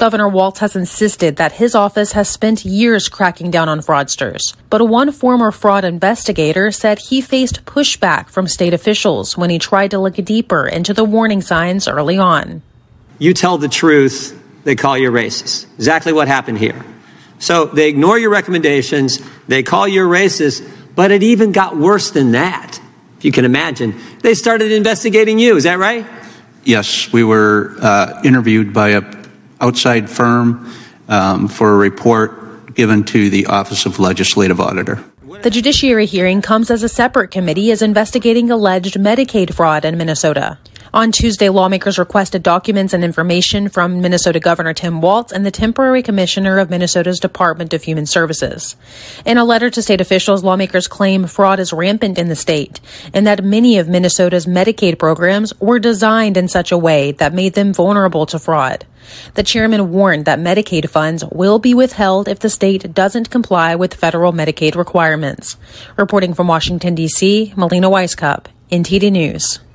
Governor Walz has insisted that his office has spent years cracking down on fraudsters. But one former fraud investigator said he faced pushback from state officials when he tried to look deeper into the warning signs early on. You tell the truth, they call you racist. Exactly what happened here. So they ignore your recommendations, they call you racist, but it even got worse than that. If you can imagine, they started investigating you. Is that right? Yes, we were interviewed by an outside firm for a report given to the Office of Legislative Auditor. The judiciary hearing comes as a separate committee is investigating alleged Medicaid fraud in Minnesota. On Tuesday, lawmakers requested documents and information from Minnesota Governor Tim Walz and the temporary commissioner of Minnesota's Department of Human Services. In a letter to state officials, lawmakers claim fraud is rampant in the state and that many of Minnesota's Medicaid programs were designed in such a way that made them vulnerable to fraud. The chairman warned that Medicaid funds will be withheld if the state doesn't comply with federal Medicaid requirements. Reporting from Washington, D.C., Melina Weisskopf, NTD News.